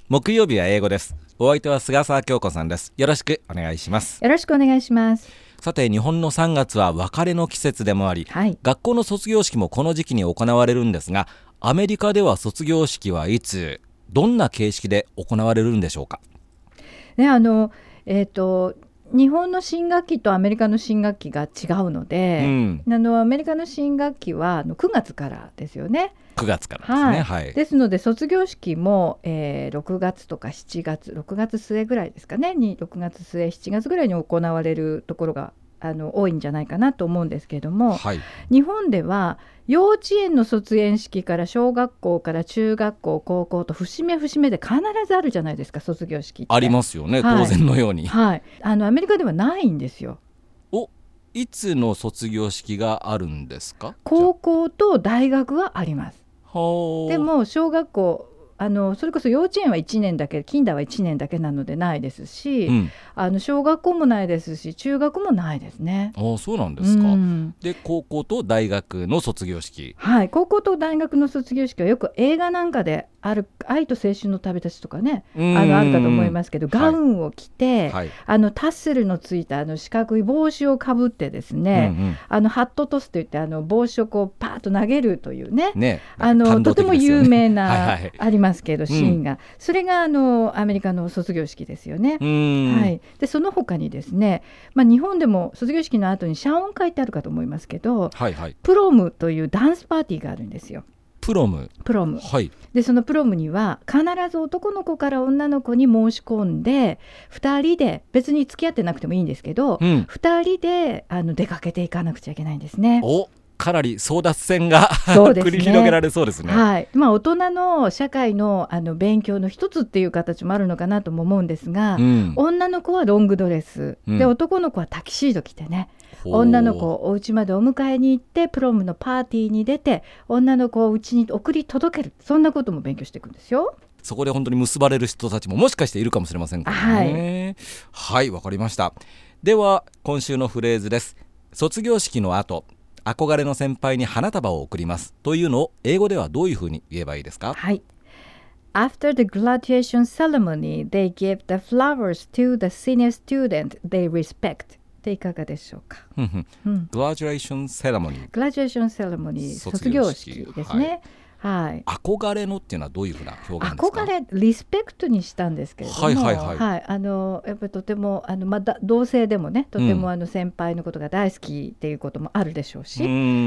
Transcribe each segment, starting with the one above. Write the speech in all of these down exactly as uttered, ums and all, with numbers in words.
木曜日は英語です。お相手は菅沢京子さんです。よろしくお願いします。 よろしくお願いします。 さて、日本のさんがつは別れの季節でもあり、はい、学校の卒業式もこの時期に行われるんですが、アメリカでは卒業式はいつ、どんな形式で行われるんでしょうか。 ね、あの、えーと、日本の新学期とアメリカの新学期が違うので、うん、あのアメリカの新学期はあのくがつからですよね。 くがつからですね、 はいはい、 ですので卒業式も、えー、ろくがつとかしちがつろくがつ末ぐらいですかねにろくがつ末しちがつぐらいに行われるところがあの多いんじゃないかなと思うんですけれども、はい、日本では幼稚園の卒園式から小学校から中学校高校と節目節目で必ずあるじゃないですか、卒業式って。 ありますよね、はい、当然のように、 はい、あのアメリカではないんですよ。 おいつの卒業式があるんですか。 高校と大学はあります。でも小学校あのそれこそ幼稚園はいちねんだけ、キンダーはいちねんだけなのでないですし、うん、あの小学校もないですし中学もないですね。 ああ、そうなんですか、うん、で高校と大学の卒業式。 はい、高校と大学の卒業式はよく映画なんかである、愛と青春の旅立ちとかね、あのあるかと思いますけど、ガウンを着て、はいはい、あのタッセルのついたあの四角い帽子をかぶってですね、うんうん、あのハットトスといってあの帽子をこうパーッと投げるという ね, ねあのとても有名なはい、はい、ありますけどシーンが、うん、それがあのアメリカの卒業式ですよね。はい、でその他にですね、まあ、日本でも卒業式の後に謝恩会ってあるかと思いますけど、はいはい、プロムというダンスパーティーがあるんですよ。 プロムプロム、 はい、 でそのプロムには必ず男の子から女の子に申し込んでふたりで、別に付き合ってなくてもいいんですけど、うん、ふたりであの出かけていかなくちゃいけないんですね。 おかなり争奪戦が繰り広げられそうですね。 はい、まあ、大人の社会 の, あの勉強の一つっていう形もあるのかなとも思うんですが、うん、女の子はロングドレス、うん、で男の子はタキシード着てね、女の子をお家までお迎えに行ってプロムのパーティーに出て女の子を家に送り届ける、そんなことも勉強していくんですよ。 そこで本当に結ばれる人たちももしかしているかもしれませんからね。はい、はい、わかりました。では今週のフレーズです。卒業式の後、憧れの先輩に花束を贈りますというのを英語ではどういうふうに言えばいいですか。 はい、After the graduation ceremony, they give the flowers to the senior student they respect. っていかがでしょうか。 うん、グラジュエーションセレモニー、 グラジュエーションセレモニー、卒業式ですね。はいはい、 憧れのっていうのはどういうふうな表現ですか。 憧れ、リスペクトにしたんですけれども、はいはいはいはい、あのやっぱりとてもあの、まだ同性でもね、とてもあの先輩のことが大好きっていうこともあるでしょうし、うん、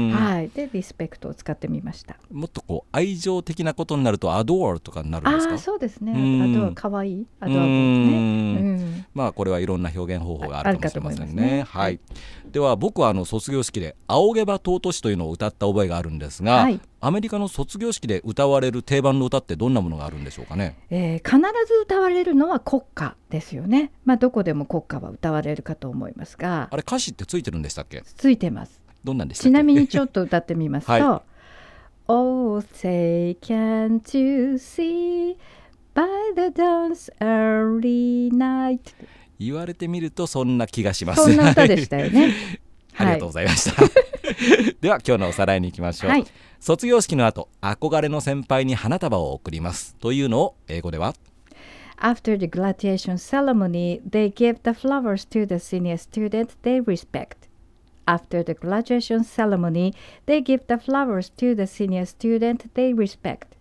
はい、でリスペクトを使ってみました。 もっとこう愛情的なことになるとアドアとかになるんですか。 あ、そうですね、アドア、かわいいアドアボーね、うん、 まあこれはいろんな表現方法があるかもしれませんね。ね、はい、では僕はあの卒業式で仰げば尊しというのを歌った覚えがあるんですが、はい、アメリカの卒業式で歌われる定番の歌ってどんなものがあるんでしょうかね。 えー、必ず歌われるのは国歌ですよね。まあ、どこでも国歌は歌われるかと思いますが、 あれ歌詞ってついてるんでしたっけ。 ついてます。 どんなんでしたっけ。 ちなみにちょっと歌ってみますと、はい、Oh, say can't you see by the dawn's early night。 言われてみるとそんな気がします。 そんな歌でしたよね。 ありがとうございました、はい、では今日のおさらいに行きましょう、はい、卒業式の後、憧れの先輩に花束を贈りますというのを英語では After the graduation ceremony, they give the flowers to the senior student they respect. After the graduation ceremony, they give the flowers to the senior student they respect.